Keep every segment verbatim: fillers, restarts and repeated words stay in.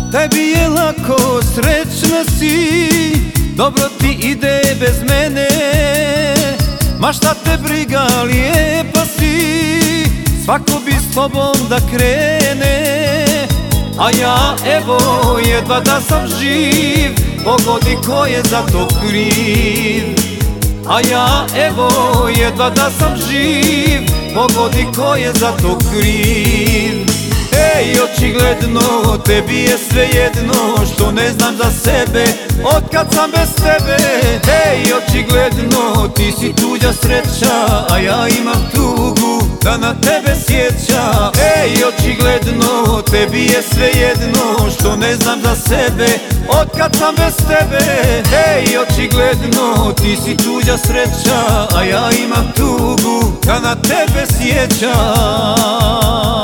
Tebi je lako, srećna si, dobro ti ide bez mene. Ma šta te briga, lijepa si, svako bi s tobom da krene. A ja evo jedva da sam živ, pogodi ko je za to kriv. A ja evo jedva da sam živ, pogodi ko je za to kriv. Ej, očigledno tebi je svejedno što ne znam za sebe otkad sam bez tebe. Ej, očigledno ti si tuđa sreća, a ja imam tugu da na tebe sjeća. Ej, očigledno tebi je svejedno što ne znam za sebe otkad sam bez tebe. Ej, očigledno ti si tuđa sreća, a ja imam tugu da na tebe sjećam.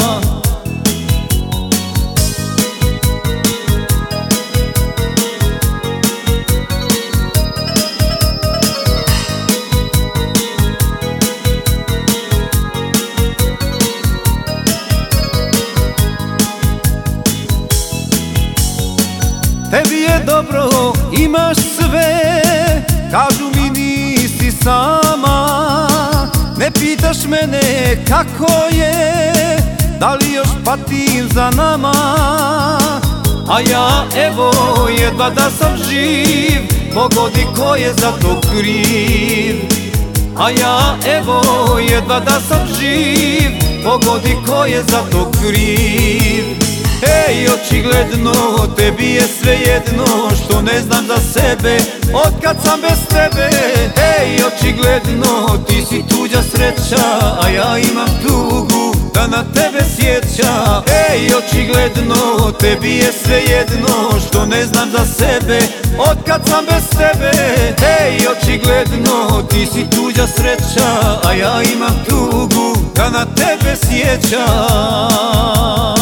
Tebi je dobro, imaš sve, kažu mi nisi sama. Ne pitaš mene kako je, da li još patim za nama. A ja evo jedva da sam živ, pogodi ko je za to kriv. A ja evo jedva da sam živ, pogodi ko je za to kriv. Ej, očigledno tebi je svejedno što ne znam za sebe otkad sam bez tebe. Ej, očigledno ti si tuđa sreća, a ja imam tugu da na tebe sjeća. Ej, očigledno tebi je svejedno što ne znam za sebe otkad sam bez tebe. Ej, očigledno ti si tuđa sreća, a ja imam tugu da na tebe sjećam.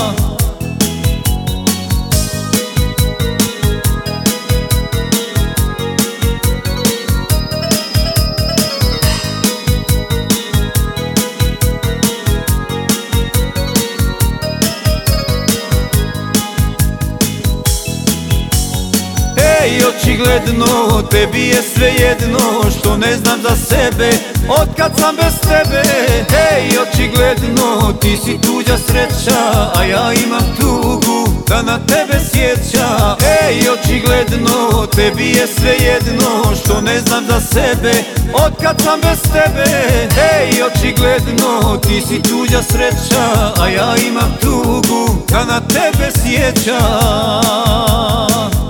Ej, očigledno tebi je svejedno što ne znam za sebe otkad sam bez tebe. Ej, očigledno ti si tuđa sreća, a ja imam tugu da na tebe sjeća. Ej, očigledno tebi je svejedno što ne znam za sebe otkad sam bez tebe. Ej, očigledno ti si tuđa sreća, a ja imam tugu da na tebe sjećam.